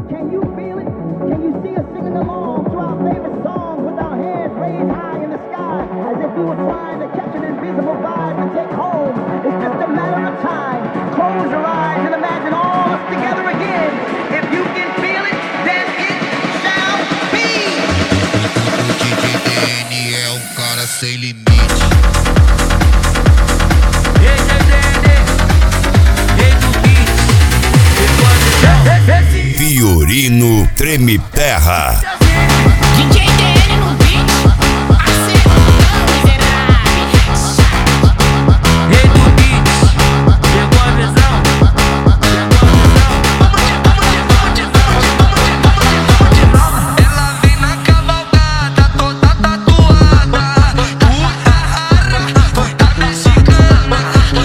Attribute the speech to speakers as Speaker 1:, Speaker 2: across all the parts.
Speaker 1: Can you feel it? Can you see us singing along to our favorite song with our hands raised high in the sky, as if we were trying to catch an invisible vibe to take home? It's just a matter of time. Close your eyes and imagine all us together again. If you can feel it, then it shall be.
Speaker 2: O DJ DN é um cara sem limite.
Speaker 3: Fiorino Treme Terra.
Speaker 4: DJ DN no beat, acertando miserável.
Speaker 5: Rei do beat, pegou a visão? Ela vem na cavalgada, toda tatuada. Toda mexicana.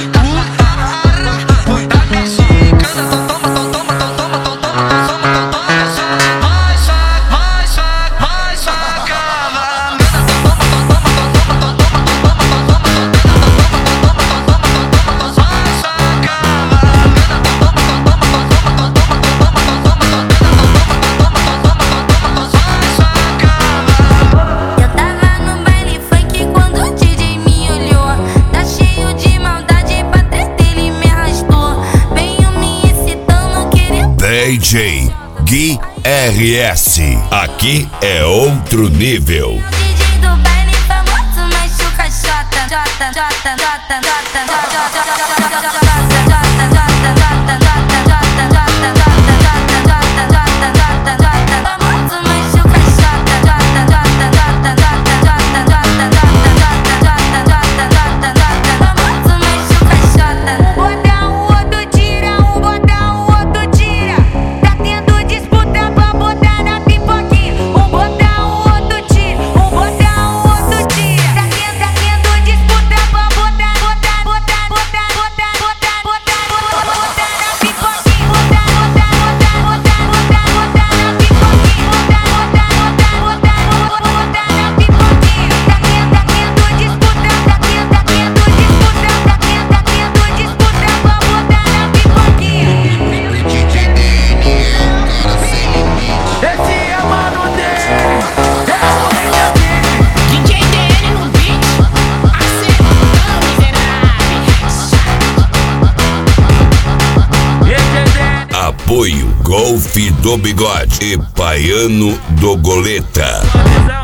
Speaker 5: Toda mexicana.
Speaker 3: DJ Gui RS. Aqui é outro nível.
Speaker 4: DJ do baile famoso, machuca chota, jota, jota, jota, jota, jota.
Speaker 3: Apoio Golfe do Bigode e Baiano do Goleta.